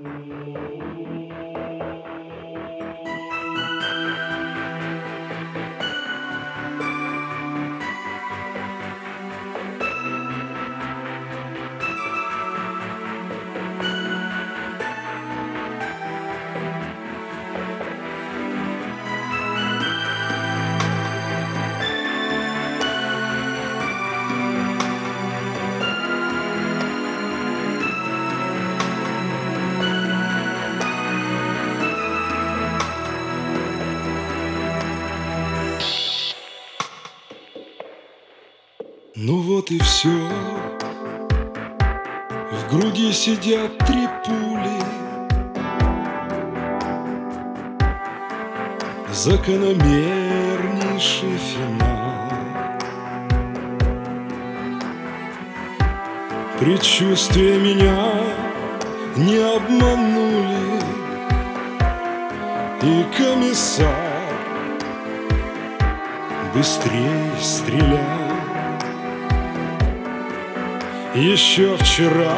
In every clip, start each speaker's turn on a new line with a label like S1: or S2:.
S1: Ну вот и все. В груди сидят 3 пули. Закономернейший финал. Предчувствия меня не обманули, и комиссар быстрее стрелял. Еще вчера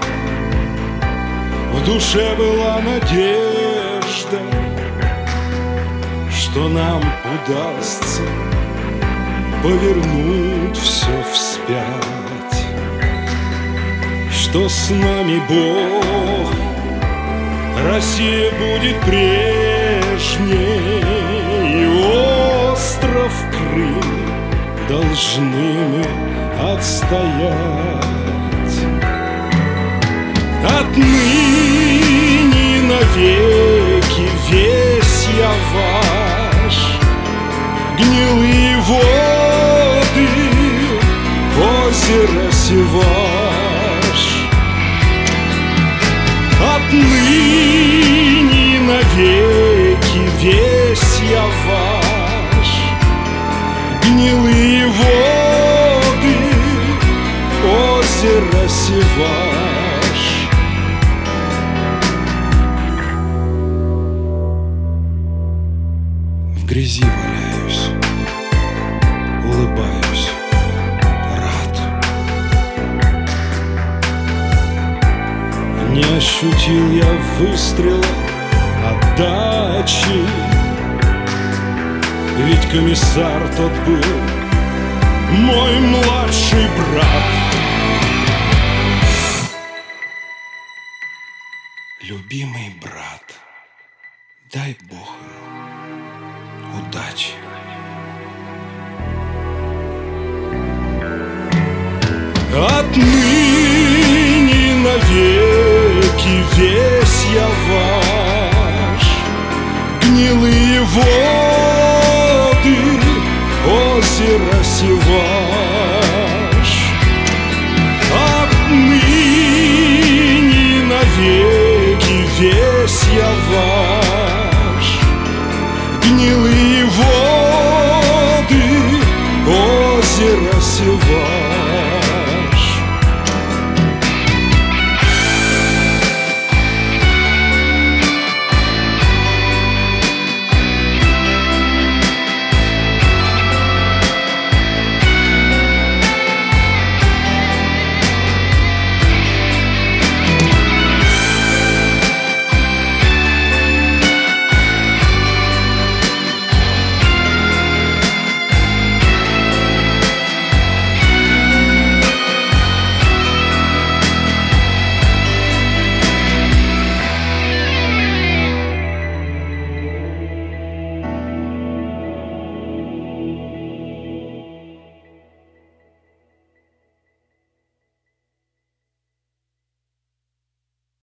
S1: в душе была надежда, что нам удастся повернуть все вспять, что с нами Бог, Россия будет прежней, и остров Крым должны мы отстоять. Отныне навеки весь я ваш, гнилые воды озера Севаш. Отныне навеки весь я ваш, гнилые воды озера Севаш. В грязи валяюсь, улыбаюсь, рад. Не ощутил я выстрела отдачи, ведь комиссар тот был мой младший брат. Любимый брат, дай Бог ему удачи. Отныне навеки весь я ваш, гнилые воды озера Севаш. Отныне навеки весь я ваш, гнилые воды озера Севаш.